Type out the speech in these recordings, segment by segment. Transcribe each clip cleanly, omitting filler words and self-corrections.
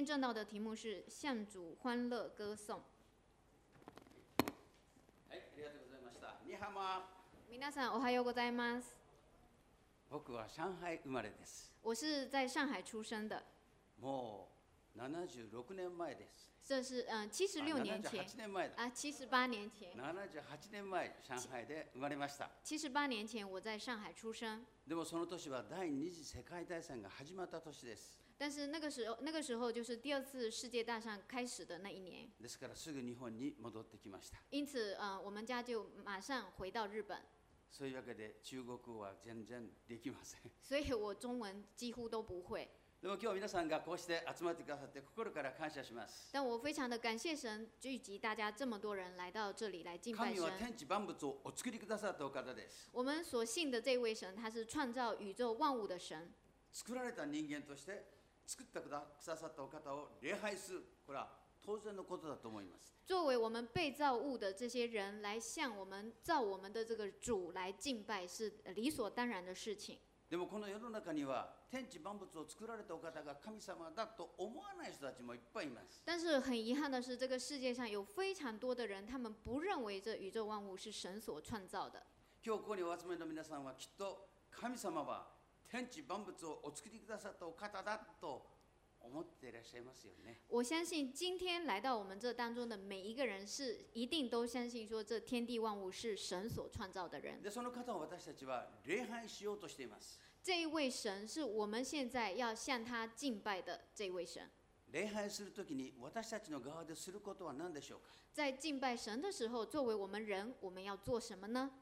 天正道的题目是向主欢乐歌颂。 はい、ありがとうございました。ニハマ。 皆さんおはようございます。 僕は上海生まれです。 我是在上海出生的。 もう76年前です。 这是76年前。 78年前だ。 78年前。 78年前、上海で生まれました。 78年前我在上海出生。 でもその年は第二次世界大戦が始まった年です。 但是那个时候就是第二次世界大战开始的那一年。 ですからすぐ日本に戻ってきました。 因此我们家就马上回到日本。 そういうわけで中国語は全然できません。 所以我中文几乎都不会。 でも今日皆さんがこうして集まってくださって心から感謝します。 但我非常的感谢神聚集大家这么多人来到这里来敬拜神。 神は天地万物をお作りくださったお方です。 我们所信的这位神，他是创造宇宙万物的神。 作られた人間として作ってくださったお方を礼拝する、これは当然のことだと思います。 作为我们被造物的这些人来向我们造我们的这个主来敬拜，是理所当然的事情。 でもこの世の中には天地万物を作られたお方が神様だと思わない人たちもいっぱいいます。 但是很遗憾的是，这个世界上有非常多的人，他们不认为这宇宙万物是神所创造的。 今日ここにお集めの皆さんはきっと神様は天地万物をお作りくださったお方だと思っていらっしゃいますよね。 我相信今天来到我们这当中的每一个人，是一定都相信说这天地万物是神所创造的人。 でその方を私たちは礼拝しようとしています。 这一位神是我们现在要向他敬拜的这一位神。 礼拝するときに私たちの側ですることは何でしょうか。 在敬拜神的时候，作为我们人，我们要做什么呢？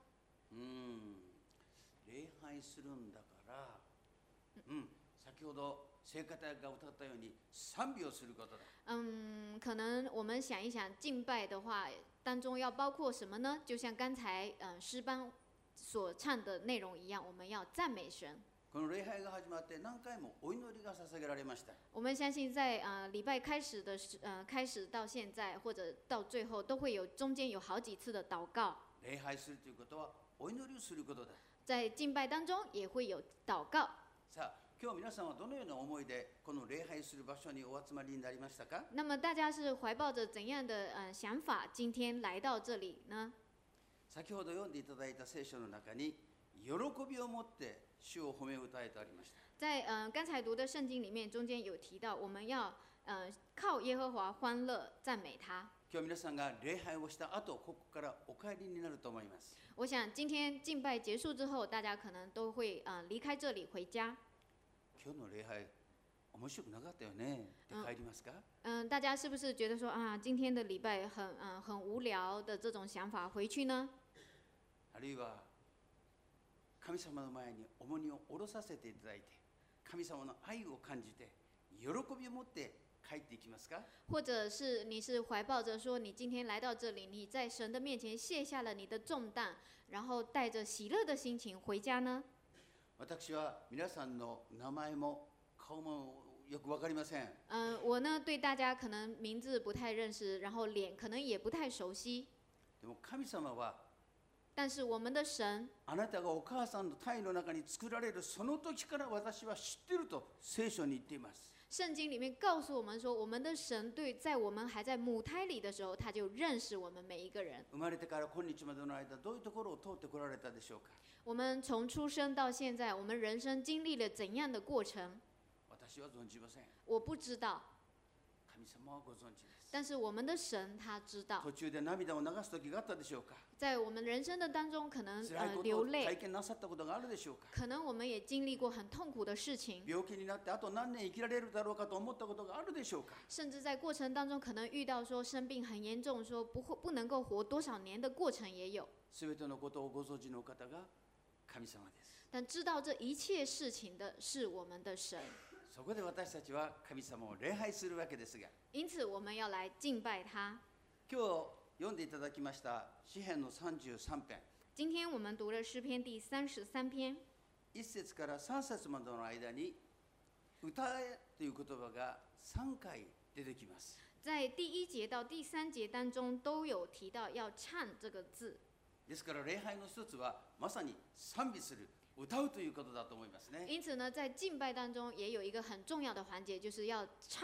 礼拝するんだから、先ほど聖歌隊が歌ったように賛美をすることだ。 可能我们想一想，敬拜的话当中要包括什么呢？就像刚才诗班所唱的内容一样，我们要赞美神。 この礼拝が始まって何回もお祈りが捧げられました。 我们相信在礼拜开始到现在，或者到最后，都会有中间有好几次的祷告。 礼拝するということはお祈りをすることだ。 在敬拜当中也会有祷告。 さあ、今日皆さんはどのような思いでこの礼拝する場所にお集まりになりましたか？ 那么大家是怀抱着怎样的想法，今天来到这里呢？ 先ほど読んでいただいた聖書の中に喜びを持って主を褒め歌えとありました。 在刚才读的圣经里面，中间有提到我们要靠耶和华欢乐赞美他。 今日皆さんが礼拝をした後、ここからお帰りになると思います。 我想今天敬拜结束之后，大家可能都会离开这里回家。 今日の礼拝面白くなかったよねって帰りますか？ 大家是不是觉得说今天的礼拜很无聊的这种想法回去呢？ あるいは神様の前に重荷を下ろさせていただいて、神様の愛を感じて喜びを持って帰っていきますか？ 或者是你是怀抱着说你今天来到这里，你在神的面前卸下了你的重担，然后带着喜乐的心情回家呢？ 私は皆さんの名前も顔もよくわかりません。 我呢对大家可能名字不太认识，然后脸可能也不太熟悉。 でも神様は但是我们的神， あなたがお母さんの胎の中に作られるその時から私は知っていると聖書に言っています。 圣经里面告诉我们说，我们的神在我们还在母胎里的时候，他就认识我们每一个人。 生まれてから今日までの間、どういうところを通ってこられたでしょうか？ 我们从出生到现在，我们人生经历了怎样的过程？ 私は存じません。 我不知道。 神様はご存知です。 但是我们的神他知道。 途中で涙を流す時があったでしょうか？ 在我们人生的当中，可能辛いことを体験なさったことがあるでしょうか？ 可能我们也经历过很痛苦的事情。 病気になってあと何年生きられるだろうかと思ったことがあるでしょうか？ 甚至在过程当中，可能遇到说生病很严重，说不能够活多少年的过程也有。 すべてのことをご存知の方が神様です。 但知道这一切事情的是我们的神。 そこで私たちは神様を礼拝するわけですが、 因此我们要来敬拜他。 今日読んでいただきました詩編の33編。 今天我们读了诗篇第33篇。 1節から3節までの間に歌えという言葉が3回出てきます。 在第1节到第3節当中都有提到要唱这个字。 ですから礼拝の一つはまさに賛美する。歌うということだと思いますね。 因此呢，在敬拜当中也有一个很重要的环节，就是要唱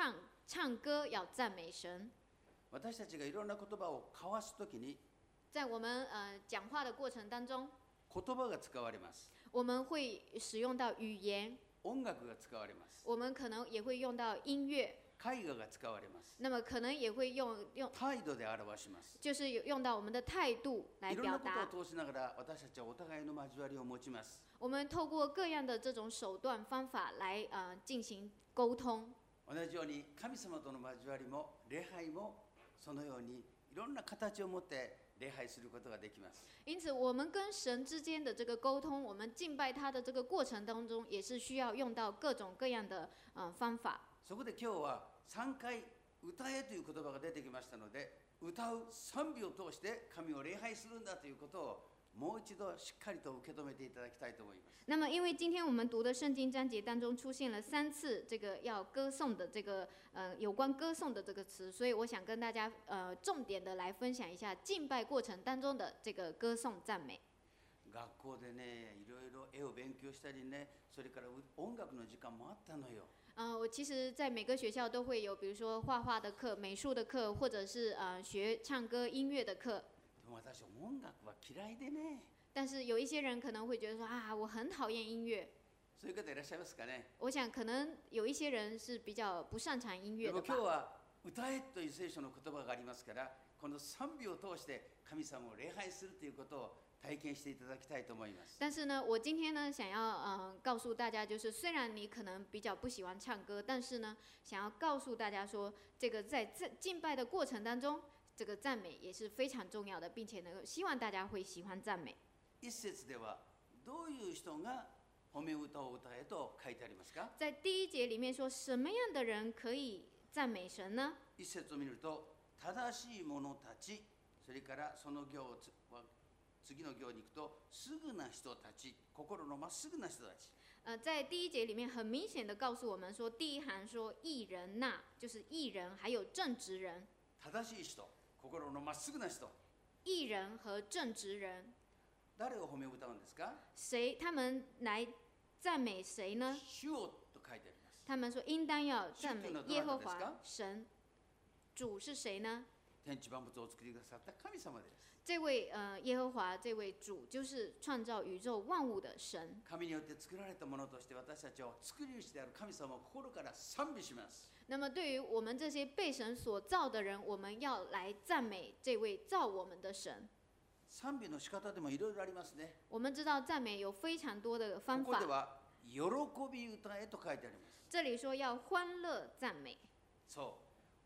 唱歌要赞美神。 私たちがいろんな言葉を交わすときに在我们讲话的过程当中， 言葉が使われます。 我们会使用到语言， 音楽が使われます。 我们可能也会用到音乐， 絵画が使われます。 那么可能也会用態度で表します。 就是用到我们的态度来いろんな表达。 ことを通しながら私たちはお互いの交わりを持ちます。 我们透过各样的这种手段方法来进行沟通。 同じように神様との交わりも礼拝もそのようにいろんな形を持って礼拝することができます。 因此，我们跟神之间的这个沟通，我们敬拜他的这个过程当中，也是需要用到各种各样的方法。 そこで今日は3回歌えという言葉が出てきましたので、歌う賛美を通して神を礼拝するんだということをもう一度しっかりと受け止めていただきたいと思います。 那么，因为今天我们读的圣经章节当中出现了3次这个要歌颂的这个有关歌颂的这个词，所以我想跟大家重点的来分享一下敬拜过程当中的这个歌颂赞美。 学校でね、いろいろ絵を勉強したりね、それから音楽の時間もあったのよ。 我其实，在每个学校都会有，比如说画画的课、美术的课，或者是学唱歌、音乐的课。 でも私音楽は嫌いでね。 但是有一些人可能会觉得说啊，我很讨厌音乐。 そういう方いらっしゃいますかね。 我想可能有一些人是比较不擅长音乐でも的吧。 今日は歌えという聖書の言葉がありますから、この賛美を通して神様を礼拝するということを体験していただきたいと思います。 但是呢，我今天呢想要告诉大家，就是虽然你可能比较不喜欢唱歌，但是呢，想要告诉大家说，这个在敬拜的过程当中，这个赞美也是非常重要的，并且呢，希望大家会喜欢赞美。 一節ではどういう人が褒め歌を歌えと書いてありますか？ 在第1節里面说，什么样的人可以赞美神呢？ 一節を見ると、正しい者たち、それからその行次の行に行くと、すぐな人たち、心のまっすぐな人たち。 在第1节里面很明显的告诉我们说，第一行说义人呐，就是义人，还有正直人。 正しい人、心のまっすぐな人。 义人和正直人。 誰を褒め歌うんですか？ 他们来赞美谁呢？ 主をと書いてあります。 他们说应当要赞美耶和华神。主是谁呢？ 天地万物を作りくださった神様です。 这位耶和华这位主就是创造宇宙万物的神。 神によって作られたものとして私たちは作り主である神様を心から賛美します。 那么对于我们这些被神所造的人，我们要来赞美这位造我们的神。 賛美の仕方でもいろいろありますね。 我们知道赞美有非常多的方ここで法。 は喜び歌えと書いてあります。 这里说要欢乐赞美。 そう、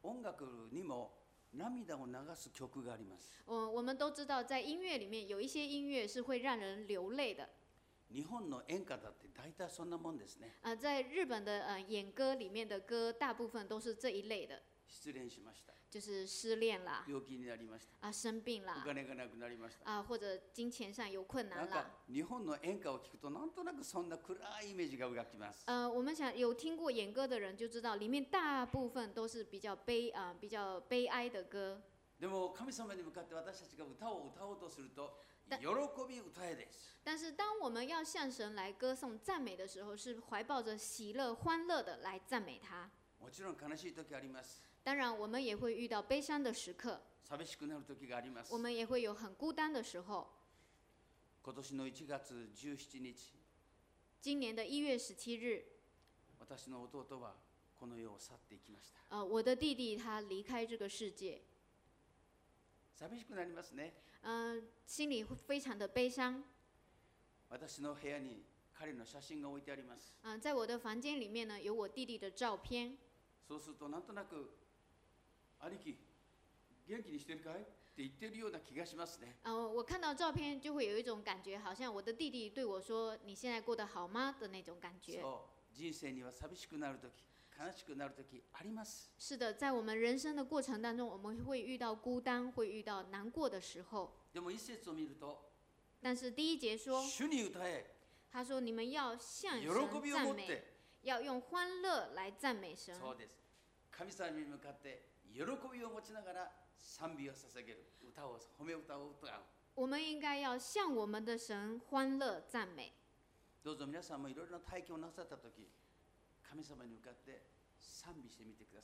音楽にも涙を流す曲があります。 我们都知道，在音乐里面有一些音乐是会让人流泪的。 日本の演歌だって大体そんなもんですね。 在日本的演歌里面的歌，大部分都是这一类的。 失恋しました。 就是失恋啦， 病気になりました。 生病啦， お金がなくなりました。 或者金钱上有困难啦。 日本の演歌を聞くとなんとなくそんな暗いイメージが描きます。 我们想有听過演歌的人就知道，里面大部分都是比较悲哀的歌。 でも神様に向かって私たちが歌を歌おうとすると、喜び歌えです。 但是当我们要向神来歌颂赞美的时候，是怀抱着喜乐、欢乐的来赞美他。 もちろん悲しい時あります。 当然，我们也会遇到悲伤的时刻。 寂しくなる時があります。 我们也会有很孤单的时候。 今年の1月17日。 今年的1月17日。 私の弟はこの世を去っていきました。 我的弟弟他离开这个世界。 寂しくなりますね。 心里会非常的悲伤。 私の部屋に彼の写真が置いてあります。 在我的房间里面呢，有我弟弟的照片。 そうするとなんとなく兄貴元気にしてるかいって言ってるような気がしますね。 我看到照片就会有一种感觉，好像我的弟弟对我说：“你现在过得好吗？”的那种感觉。 そう、人生には寂しくなる時、悲しくなる時あります。 是的，在我们人生的过程当中，我们会遇到孤单，会遇到难过的时候。 でも一節を見ると、 但是第1節說， 主に歌え。 他說你們要向神讚美，要用歡樂來讚美神。 そうです。神様に向かって喜びを持ちながら賛美を捧げる、歌を褒め歌を歌う。 我们应该要向我们的神欢乐赞美。 どうぞ皆さんもいろいろな体験をなさったとき、神様に向かって賛美してみてくださ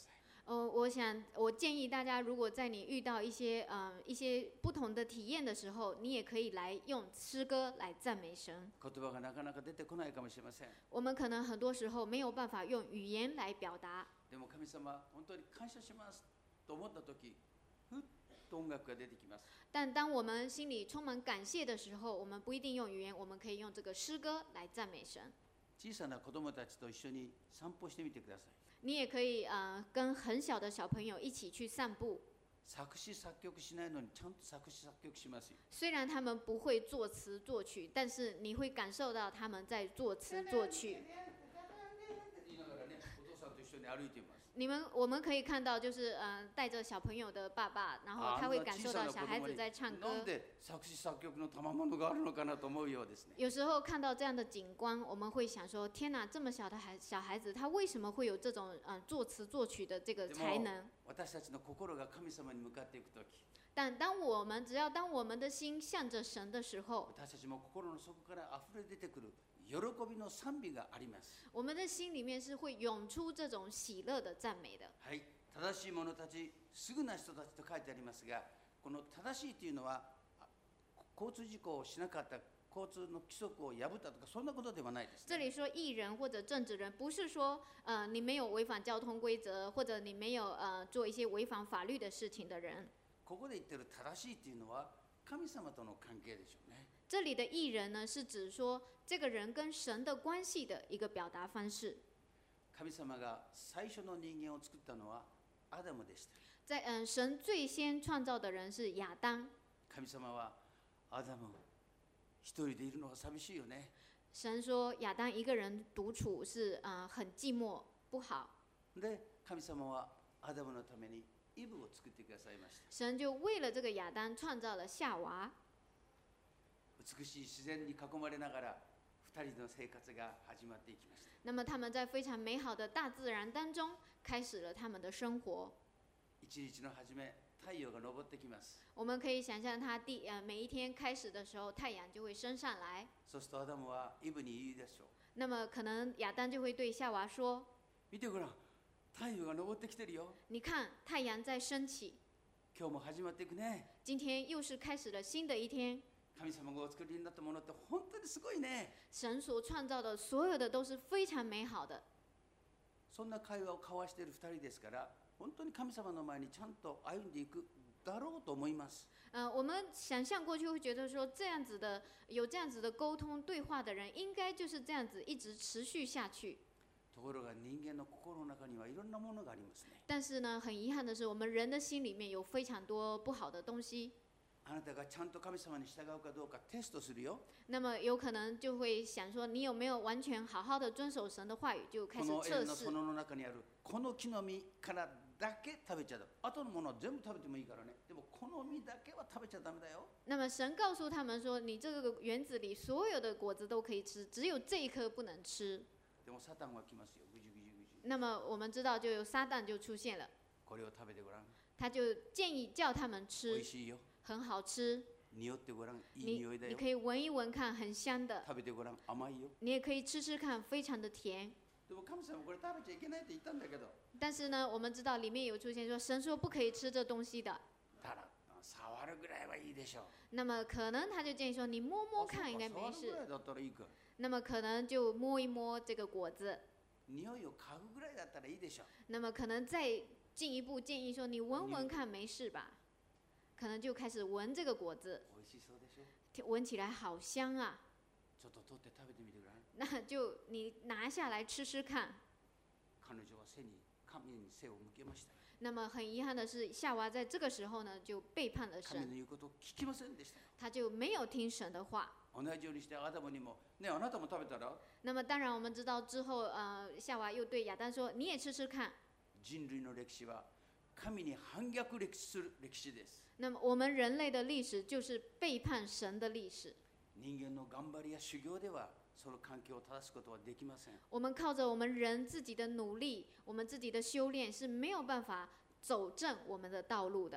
我建议大家，如果在你遇到一些不同的体验的时候，你也可以来用诗歌来赞美神。 言葉がなかなか出てこないかもしれません。 我们可能很多时候没有办法用语言来表达， でも神様、本当に感謝しますと思った時、ふっと音楽が出てきます。 但当我们心里充满感谢的时候，我们不一定用语言，我们可以用这个诗歌来赞美神。 小さな子供たちと一緒に散歩してみてください。 你也可以跟很小的小朋友一起去散步。 作詞作曲しないのにちゃんと作詞作曲しますよ。 虽然他们不会作词作曲，但是你会感受到他们在作词作曲。 言いながらね、お父さんと一緒に歩いています。 我们可以看到，就是带着小朋友的爸爸，然後他会感受到小孩子在唱歌。 なんで作詞作曲の賜物があるのかなと思うようですね。 有时候看到这样的景观，我们会想说：天哪，这么小的小孩子，他为什么会有这种作词作曲的这个才能？ 私たちの心が神様に向かっていくとき、 但只要当我们的心向着神的时候， 私たちも心の底から溢れ出てくる喜びの賛美があります。 我们的心里面是会涌出这种喜乐的赞美的。 はい、正しい者たち、すぐな人たちと書いてありますが、この正しいというのは交通事故をしなかった、交通の規則を破ったとかそんなことではないです、ね。 这里说义人或者正直人，不是说你没有违反交通规则，或者你没有做一些违反法律的事情的人。 ここで言ってる正しいというのは神様との関係でしょうね。 这里的义人呢，是指说这个人跟神的关系的一个表达方式。 神様が最初の人間を作ったのはアダムでした。 在神最先创造的人是亚当。 神様はアダム一人でいるのは寂しいよね。 神说亚当一个人独处是很寂寞不好。 で、神様はアダムのためにイブを作ってくださいました。 神就为了这个亚当创造了夏娃。 美しい自然に囲まれながら二人の生活が始まっていきました。 那么他们在非常美好的大自然当中开始了他们的生活。 一日の初め、太陽が昇ってきます。 我们可以想象他每一天开始的时候，太阳就会升上来。 そうするとアダムはイブに言うでしょう。 那么可能亚当就会对夏娃说： 見てごらん、太陽が昇ってきてるよ。 你看，太陽在升起。 今日も始まっていくね。 今天又是开始了新的一天。 神様がお作りになったものって本当にすごいね。 神所創造的所有的都是非常美好的。 そんな会話を交わしている二人ですから、本当に神様の前にちゃんと歩んでいくだろうと思います。 我们想象过去会觉得说，有这样子的沟通对话的人，应该就是这样子一直持续下去。 ところが人間の心の中にはいろんなものがありますね。 但是呢，很遗憾的是，我们人的心里面有非常多不好的东西。 あなたがちゃんと神様に従うかどうかテストするよ。 那么有可能就会想说，你有没有完全好好的遵守神的话语，就开始この测試。 園の園の中にあるこの木の実からだけ食べちゃダメ。あとのものは全部食べてもいいからね。でもこの実だけは食べちゃダメだよ。 那么神告诉他们说，你这个园子里所有的果子都可以吃，只有这一颗不能吃。 でもサタンは来ますよ。ぐじゅぐじゅぐじゅ。 那么我们知道，就有撒旦就出现了， これを食べてごらん。 他就建议叫他们美吃味，しいよ。 很好吃。 匂ってごらん。いい匂いだよ。 你可以闻一闻看，很香的。 食べてごらん。甘いよ。 你也可以吃吃看，非常的甜。 でも神様これ食べちゃいけないって言ったんだけど。 但是呢，我们知道里面有出现说，神说不可以吃这东西的。 ただ触るぐらいはいいでしょう。 那么可能他就建议说，你摸摸看，应该没事。 触るぐらいだったらいいか。 那么可能就摸一摸这个果子。 匂いを嗅ぐぐらいだったらいいでしょう。 那么可能再进一步建议说，你闻闻看，没事吧？可能就开始闻这个果子， 美味しそうでしょ。 闻起来好香啊。 ちょっと取って食べてみてごらん。 那就你拿下来吃吃看。 彼女は神に背を向けました。 那么很遗憾的是，夏娃在这个时候呢，就背叛了神の神， 言うことを聞きませんでしたよ。 他就没有听神的话。 同じようにしてアダムにもね、あなたも食べたら。 那么当然，我们知道之后，夏娃又对亚当说：“你也吃吃看。” 人類の歴史は神に反逆する歴史です。 那么我们人类的历史就是背叛神的历史。 人間の頑張りや修行ではその環境を正すことはできません。 我们靠着我们人自己的努力，我们自己的修炼是没有办法走正我们的道路的。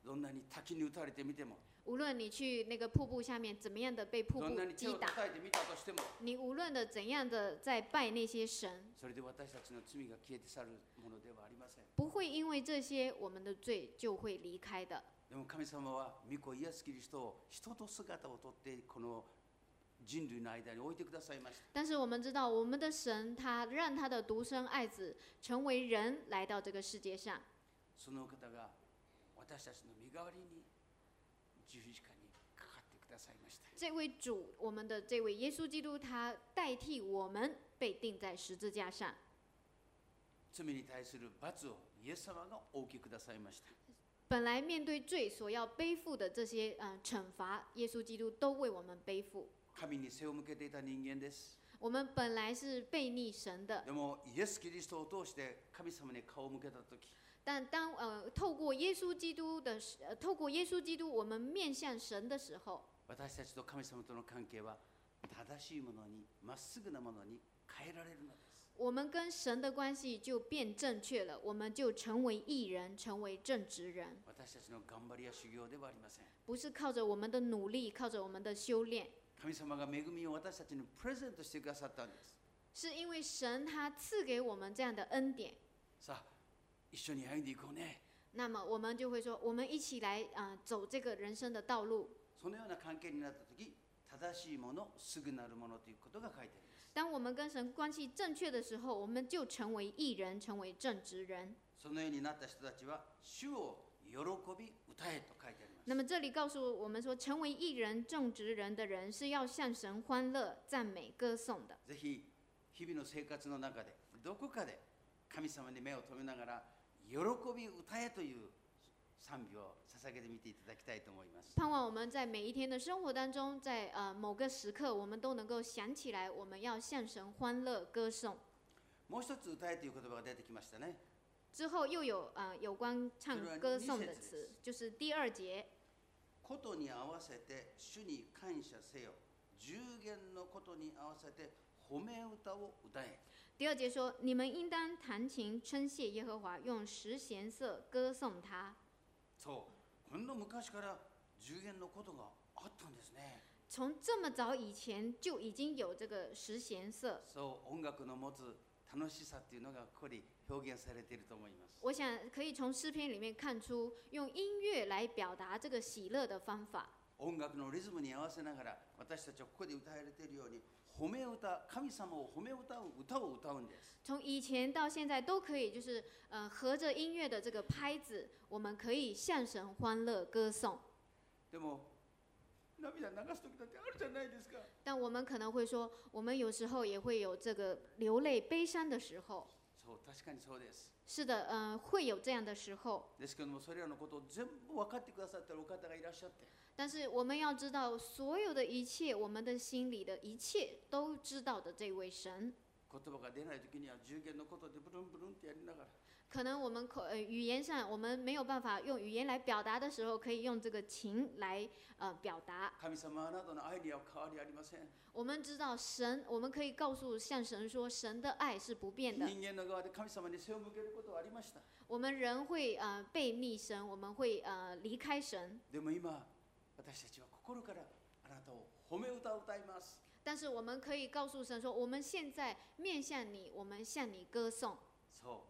どんなに滝に打たれてみても、 无论你去那个瀑布下面怎么样的被瀑布どんなに手を击打， 叩いてみたとしても、 你无论的怎样的在拜那些神， それで私たちの罪が消えて去るものではありません。 不会因为这些我们的罪就会离开的。 でも神様は御子イエス・キリストを人と姿をとってこの人類の間に置いてくださいました。 但是我们知道，我们的神他让他的独生爱子成为人来到这个世界上， その方が私たちの身代わりに十字架にかかってくださいました。 这位主，我们的这位耶稣基督，他代替我们被钉在十字架上。 罪に対する罰をイエス様がお受けくださいました。 本来面对罪所要背负的这些惩罚，耶稣基督都为我们背负。 神に背を向けていた人間です。 我们本来是背逆神的， でもイエス・キリストを通して神様に顔を向けたとき、 但当透过耶稣基督我们面向神的时候， 私たちと神様との関係は正しいものに、まっすぐなものに変えられるのです。 我们跟神的关系就变正确了，我们就成为义人，成为正直人。 私たちの頑張りや修行ではありません。 不是靠着我们的努力，靠着我们的修炼， 神様が恵みを私たちにプレゼントしてくださったんです。 是因为神他赐给我们这样的恩典。 さあ、一緒に歩んでいこうね。 那么我们就会说，我们一起来走这个人生的道路。 そのような関係になったとき、正しいもの、すぐなるものということが書いてあります。 当我们跟神关系正确的时候，我们就成为义人，成为正直人。 そのようになった人たちは、主を喜び歌えと書いてあります。 那么这里告诉我们说，成为义人、正直人的人是要向神欢乐、赞美、歌颂的。 ぜひ日々の生活の中でどこかで神様に目を留めながら喜び歌えという賛美を捧げてみていただきたいと思います。 盼望我们在每一天的生活当中，在某个时刻，我们都能够想起来，我们要向神欢乐、歌颂。 もう一つ歌えという言葉が出てきましたね。 之后又有有关唱歌颂的词，就是第2节。 ことに合わせて主に感謝せよ。十弦のことに合わせて褒め歌を歌え。 第2节说：“你们应当弹琴称谢耶和华，用十弦瑟歌颂他。” そう、こんな昔から十弦のことがあったんですね。 从这么早以前就已经有这个十弦瑟。 そう、音楽の持つ楽しさっていうのがここに表現されていると思います。 我想可以从诗篇里面看出，用音乐来表达这个喜乐的方法。 音楽のリズムに合わせながら、私たちはここで歌われているように褒め歌、神様を褒め歌う歌を歌うんです。 从以前到现在都可以，就是合着音乐的这个拍子，我们可以向神欢乐歌颂。 でも涙流す時だってあるじゃないですか。 但我们可能会说，我们有时候也会有这个流泪悲伤的时候。 そう、確かにそうです。 是的，会有这样的时候。 ですけども、それらのことを全部分かってくださっているお方がいらっしゃって。 但是我们要知道，所有的一切，我们的心里的一切都知道的这位神。 言葉が出ない時には十弦のことでブルンブルンってやりながら。 可能我们语言上我们没有办法用语言来表达的时候，可以用这个情来表达。 神様あなたの愛には変わりありません。 我们知道神，我们可以告訴向神说，神的愛是不變的。 人間の側で神様に背を向けることはありました。 我们人会背逆神，我们会離開神。 でも今、私たちは心からあなたを褒め歌を歌います。 但是我们可以告訴神說，我们現在面向你，我们向你歌頌。 そう、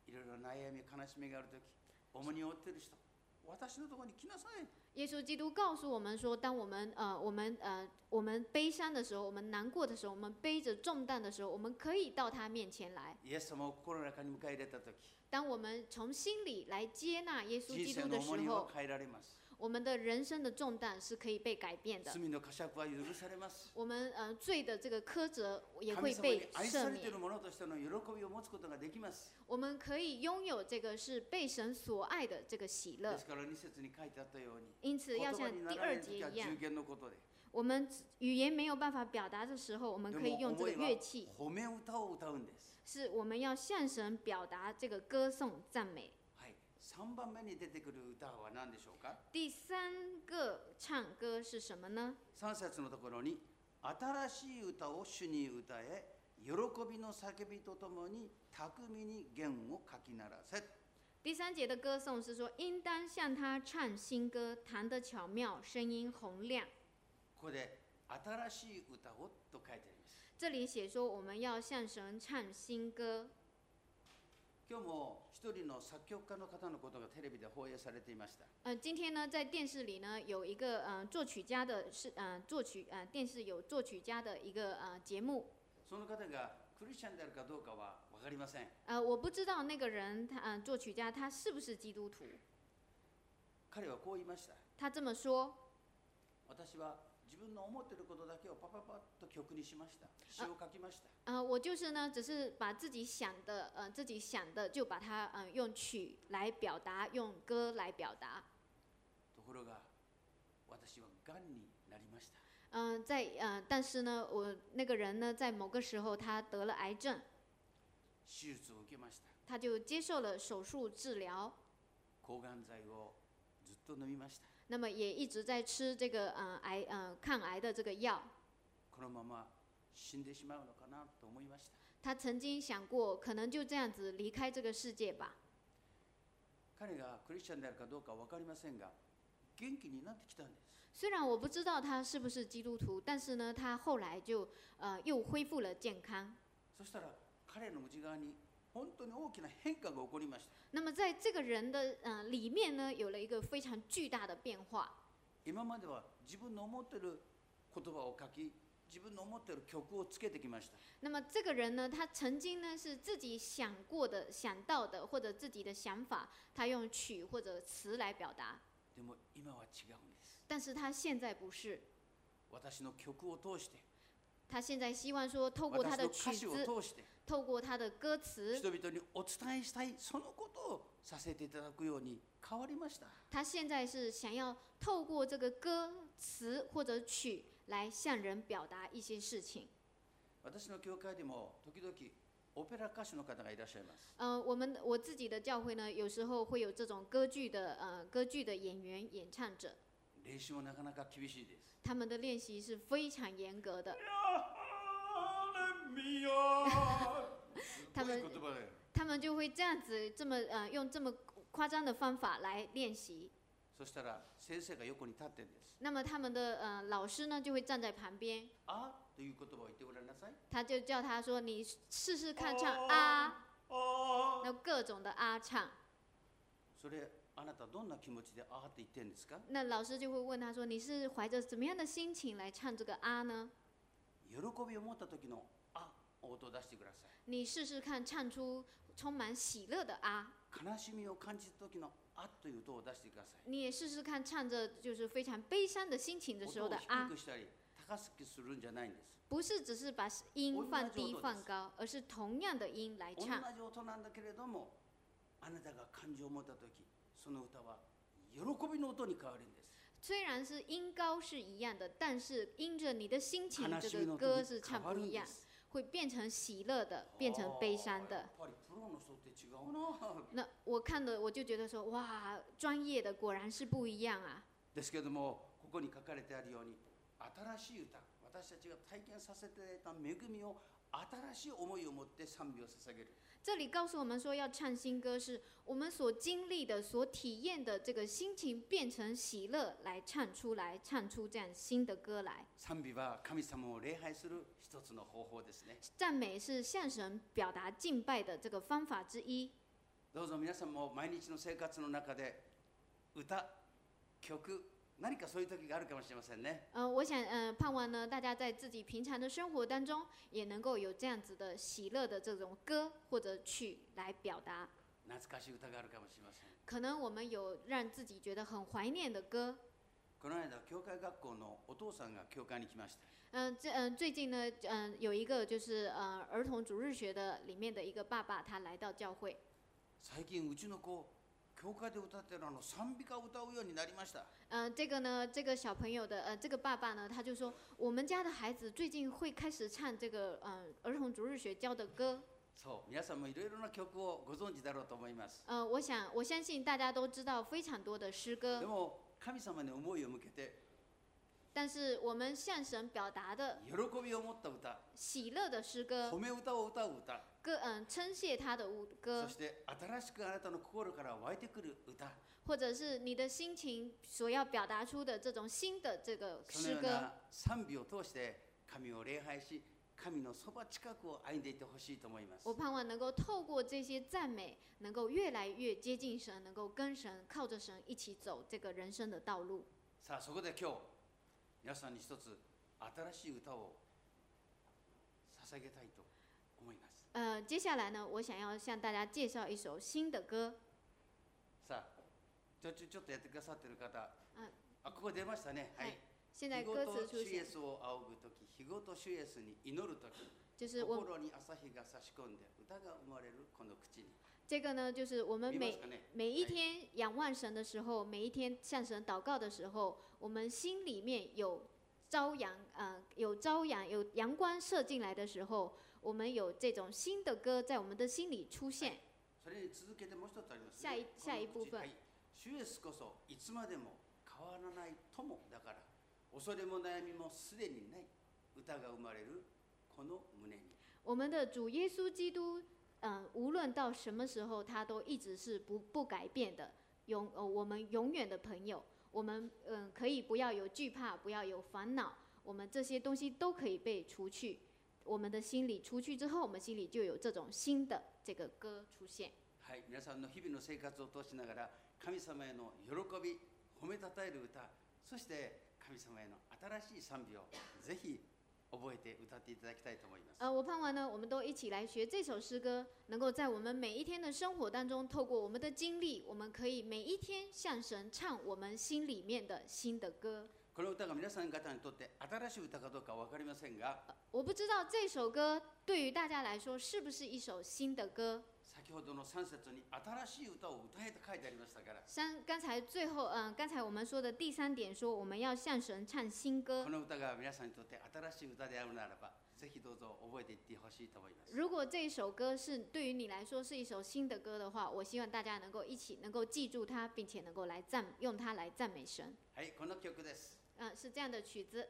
いろいろ悩み、悲しみがあるとき、重荷を負っている人、私のところに来なさい。 耶稣基督告訴我們說，當我們悲傷的時候，我們難過的時候，我們背着重擔的時候，我們可以到他面前來。 イエス様を心の中に迎え入れたとき、 當我們從心裡來接納耶穌基督的時人生の重荷は候， 変えられます。 我們的人生的重擔是可以被改變的。 罪の呵責は許されます。 我們罪的這個苛責也神會被様に愛赦免されている。者としての喜びを持つことができます。 我們可以擁有這個是被神所愛的這個喜樂で。すから2節に書いてあったように、 因此要像第言葉にならない 2節一ときは十樣， 弦のことで。 我們語言沒有辦法表達的時候，我們で可以用這個も思いは樂器， 褒め歌を歌うんです。 是我們要向神表達這個歌頌讚美。 はい、3番目に出てくる歌は何でしょうか。 第3個唱歌是什麼呢 3節のところに、新しい歌を主に歌え、喜びの叫びとともに巧みに弦をかき鳴らせ。 第3节的歌颂是说，应当向他唱新歌，弹得巧妙，声音洪亮。 ここで新しい歌をと書いてあります。 这里写说我们要向神唱新歌。 今日も一人の作曲家の方のことがテレビで放映されていました。 今天呢，在电视里呢有一个作曲家的电视有作曲家的一个节目。 その方がクリスチャンであるかどうかは分かりません。 我不知道那个人作曲家他是不是基督徒。 彼はこう言いました。 他这么说。 私は自分の思っていることだけをパパパッと曲にしました。詩を書きました。 我就是呢，只是把自己想的就把它用曲来表达，用歌来表达。 ところが私はがんになりました。 但是呢，我那个人呢，在某个时候他得了癌症， 手術を受けました。 他就接受了手术治疗。 抗がん剤をずっと飲みました。 那么也一直在吃这个抗癌的这个药。 このまま死んでしまうのかなと思いました。 他曾经想过，可能就这样子离开这个世界吧。 彼がクリスチャンであるかどうか分かりませんが、元気になってきたんです。 虽然我不知道他是不是基督徒，但是呢，他后来就又恢复了健康。 そしたら彼の内側に本当に大きな変化が起こりました。 那么在这个人的里面呢，有了一个非常巨大的变化。 今までは自分の思っている言葉を書き、自分の思っている曲をつけてきました。 那么这个人呢，他曾经呢是自己想过的、想到的，或者自己的想法，他用曲或者詞来表达。 でも今は違うんです。 但是他现在不是。 私の曲を通して。 他现在希望说，透过他的曲子，透过他的歌词， 人々にお伝えしたいそのことをさせていただくように変わりました。 他现在是想要透过这个歌词或者曲来向人表达一些事情。 私の教会でも時々オペラ歌手の方がいらっしゃいます。 我自己的教会呢，有时候会有这种歌剧的演员、演唱者。 練習もなかなか厳しいです。 他们的练习是非常严格的。他们就会这样子，用这么夸张的方法来练习。 そしたら先生が横に立ってんです。 那么他们的老师呢，就会站在旁边。 あという言葉を言ってごらんなさい。 他就叫他说：“你试试看唱啊。”那各种的啊唱。 それあなたどんな気持ちであって言ってんですか？ 那老师就会问他说：“你是怀着怎么样的心情来唱这个啊呢？” 喜びを持った時のあ音を出してください。 你试试看唱出充满喜乐的啊。 悲しみを感じた時のあという音を出してください。 你也试试看唱着就是非常悲伤的心情的时候的啊。 音を低くしたり高くするんじゃないんです。 不是只是把音放低放高，而是同样的音来唱。 同じ音なんだけれども、あなたが感情を持った時、その歌は喜びの音に変わるんです。 虽然是音高是一样的，但是因着你的心情，这个歌是唱不一样，会变成喜乐的，变成悲伤的。那我看了，我就觉得说，哇，专业的果然是不一样啊。 ですけども、ここに書かれてあるように、新しい歌、私たちが体験させていた恵みを新しい思いを持って賛美を捧げる。 这里告诉我们说，要唱新歌，是我们所经历的、所体验的这个心情变成喜乐来唱出来，唱出这样新的歌来。 賛美は神様を礼拝する一つの方法ですね。 赞美是向神表达敬拜的这个方法之一。 どうぞ皆さんも毎日の生活の中で歌、曲、何かそういう時があるかもしれませんね。 我想盼望呢，大家在自己平常的生活当中，也能够有这样子的喜乐的这种歌或者曲来表达。 懐かしい歌があるかもしれません。 可能我们有让自己觉得很怀念的歌。 この間教会学校のお父さんが教会に来ました。 最近呢，有一个就是儿童主日学的里面的一个爸爸，他来到教会。 最近うちの子教会で歌ってる賛美歌を歌うようになりました。 这个呢，这个小朋友的这个爸爸呢，他就说，我们家的孩子最近会开始唱这个儿童主日学教的歌。 そう、皆さんもいろいろな曲をご存知だろうと思います。 我相信大家都知道非常多的诗歌。 でも神様に思いを向けて。 但是我们向神表达的喜びを持った歌、 喜乐的诗歌、 褒め歌を歌う歌、 称谢他的歌そ，して新しくあなたの心から湧いてくる歌、 或者是你的心情所要表达出的这种新的这个その诗歌。 ような賛美を通して神を礼拝し、神のそば近くを歩んでいってほしいと思います。 我盼望能够透过这些赞美，能够越来越接近神，能够跟神靠着神一起走这个人生的道路。 さあそこで今日皆さんに一つ新しい歌を捧げたいと思います。 接下来呢，我想要向大家介绍一首新的歌。 さあちょっとやってくださってる方、 嗯ここ出ましたね。はい。 现在日ご歌词出现と主イエ，スを仰ぐとき、日ごと主イエスに祈るとき、 就是我心に朝日が差し込んで歌が生まれるこの口に。 这个呢，就是我们見ますかね。 每一天仰望神的时候，每一天向神祷告的时候，我们心里面有朝阳，有阳光射进来的时候，我们有这种新的歌在我们的心里出现。 それに続けてもう一つありますね。 下一部分はい。主イエスこそいつまでも変わらない友だから、恐れも悩みもすでにない歌が生まれるこの胸に。 我们的主耶稣基督，无论到什么时候，他都一直是不改变的，我们永远的朋友。我们可以不要有惧怕，不要有烦恼，我们这些东西都可以被除去。我们的心里除去之后，我们心里就有这种新的这个歌出现。 はい、皆さんの日々の生活を通しながら神様への喜び、褒めたたえる歌、そして神様への新しい賛美をぜひ覚えて歌っていただきたいと思います。 我盼望呢，我们都一起来学这首诗歌，能够在我们每一天的生活当中，透过我们的经历，我们可以每一天向神唱我们心里面的新的歌。 この歌が皆さん方にとって新しい歌かどうか分かりませんが、 我不知道这首歌对于大家来说是不是一首新的歌。 先ほどの3節に新しい歌を歌えと書いてありましたから、 刚才我们说的第3点说，我们要向神唱新歌こ。の歌が皆さんにとって新しい歌であるならば、ぜひどうぞ覚えていってほしいと思います。 如果这一首歌是对于你来说是一首新的歌的话，我希望大家能够一起能够记住它，并且能够用它来赞美神。 はい、この曲です。 是这样的曲子。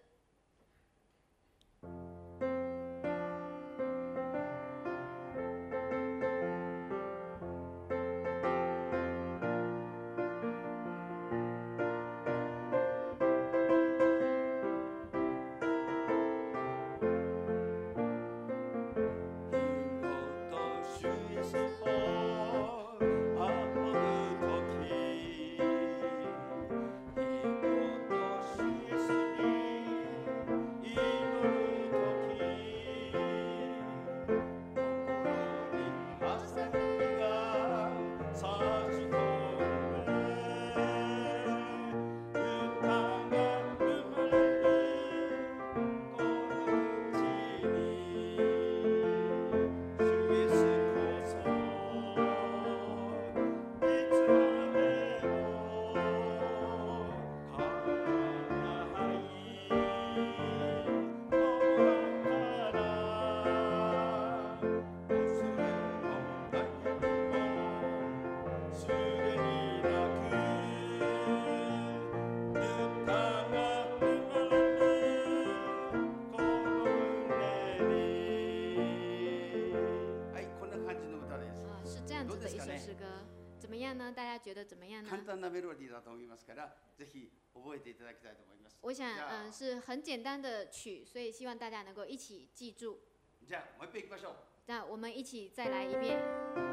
怎么样呢？大家觉得怎么样呢？ 簡単なメロディーだと思いますから、ぜひ覚えていただきたいと思います。 我想，是很简单的曲，所以希望大家能够一起记住。 じゃあもう一遍いきましょう。 那我们一起再来一遍。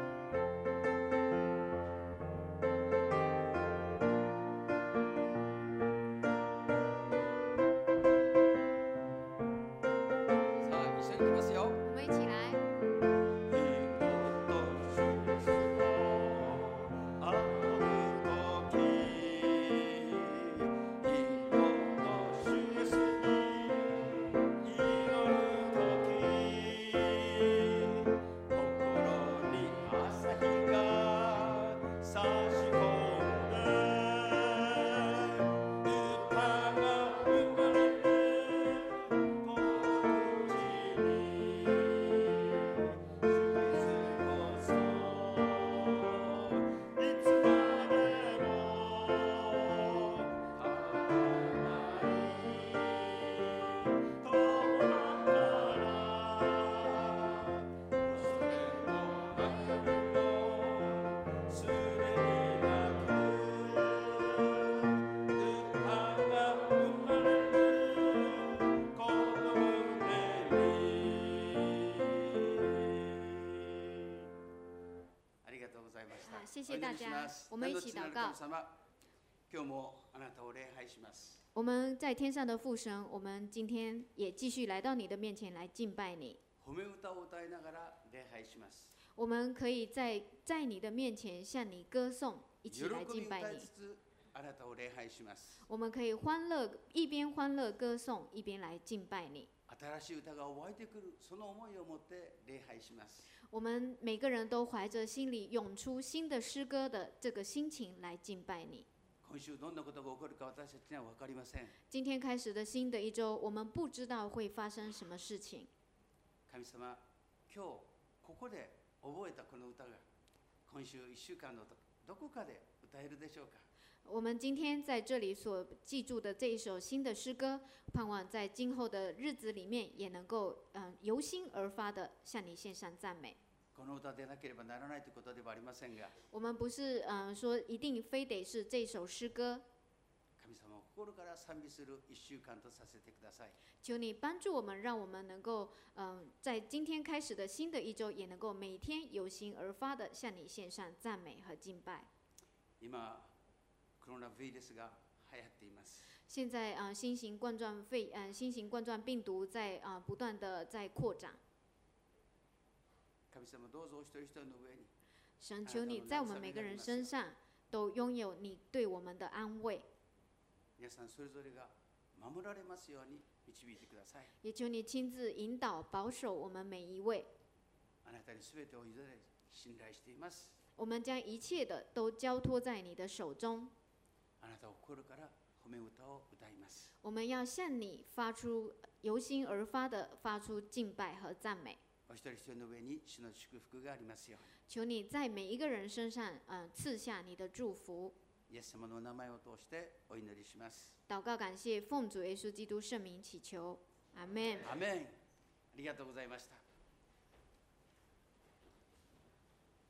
さあ一緒にいきますよ。 我们一起来。 心に大家，我们一起祷告。 今日もあなたを礼拝します。 我们在天上的父神，我们今天也继续来到你的面前来敬拜你。 褒め歌を歌いながら礼拝します。 我们可以在你的面前向你歌颂，一起来敬拜你。 あなたを礼拝します。 我们可以一边欢乐歌颂，一边来敬拜你。 新しい歌が湧いてくる、その思いを持って礼拝します。 我们每个人都怀着心里涌出新的诗歌的这个心情来敬拜你。 今週どんなことが起こるか私たちには分かりません。 今天开始的新的一周，我们不知道会发生什么事情。 神様、今日ここで覚えたこの歌が今週1週間のどこかで歌えるでしょうか。 我们今天在这里所记住的这一首新的诗歌，盼望在今后的日子里面也能够由心而发的向你献上赞美。 この歌でなければならないということではありませんが、 我们不是说一定非得是这首诗歌。 神様を心から賛美する1週間とさせてください。 求你帮助我们，让我们能够在今天开始的新的一周，也能够每天由心而发的向你献上赞美和敬拜。 今コロナウイルスが流行っています。 现在新型冠状病毒在不断的在扩展。 神様どうぞお一人一人の上に。 神求你在我们每个人身上都拥有你对我们的安慰。 皆さんそれぞれが守られますように導いてください。 也求你亲自引导保守我们每一位。 あなたにすべてを委ね信頼しています。 我们将一切的都交托在你的手中。 あなたを心から褒め歌を歌います。 我们要向你发出由心而发的发出敬拜和赞美。 お一人一人の上に主の祝福がありますように。 求你在每一个人身上赐下你的祝福。 イエス様の名前を通してお祈りします。 祷告感谢，奉主耶稣基督圣名祈求，阿门。 アメン。ありがとうございました。